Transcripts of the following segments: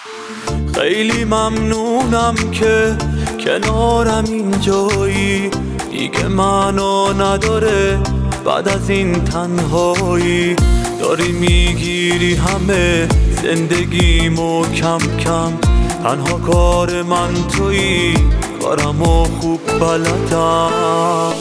خیلی ممنونم که کنارم اینجایی، دیگه منو نداره بعد از این تنهایی. داری میگیری همه زندگیمو کم کم، تنها کار من تویی، کارمو خوب بلدم.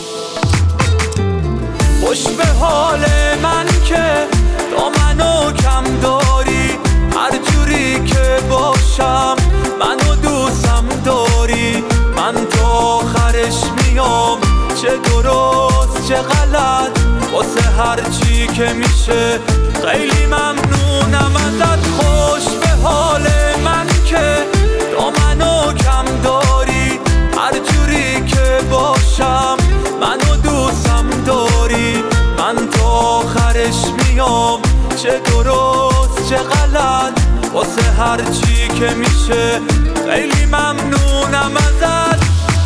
خوش به حال من که دامنو کم داری، هر جوری که باشم منو دوستم داری. من تا آخرش میام، چه درست چه غلط، واسه هر چی که میشه خیلی ممنونم ازت. خوش به حال من که دامنو کم داری، هر جوری که باشم منو دوستم داری. من تا آخرش میام، چه درست چه غلط، واسه هر چی که میشه خیلی ممنونم ازت.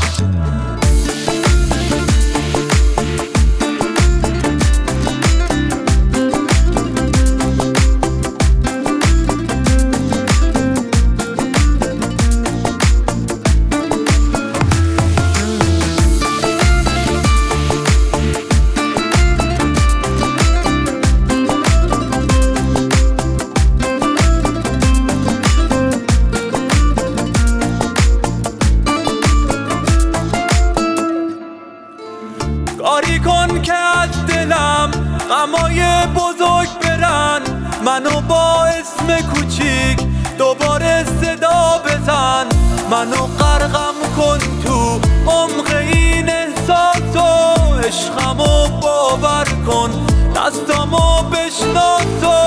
کاری کن که از دلم غمای بزرگ برن، منو با اسم کوچیک دوباره صدا بزن. منو غرقم کن تو عمق این احساس و عشقمو باور کن، دستامو بشناس و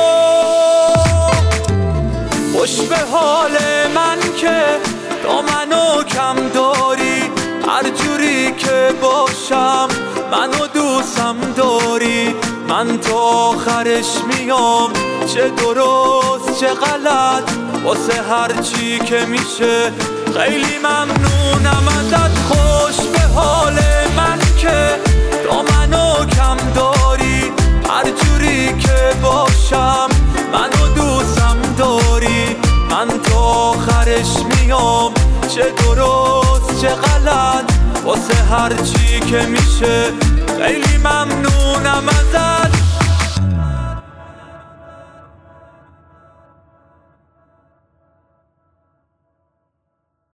خوش به حال من که دامنو کم داری، هر جوری که باشم منو دوستم داری. من تا آخرش میام، چه درست چه غلط، واسه هر چی که میشه خیلی ممنونم ازت. خوش به حال من که دامنو کم داری، هر جوری که باشم منو دوستم داری. من تا آخرش میام، چه درست چه غلط، واسه هر چی که میشه خیلی ممنونم ازت.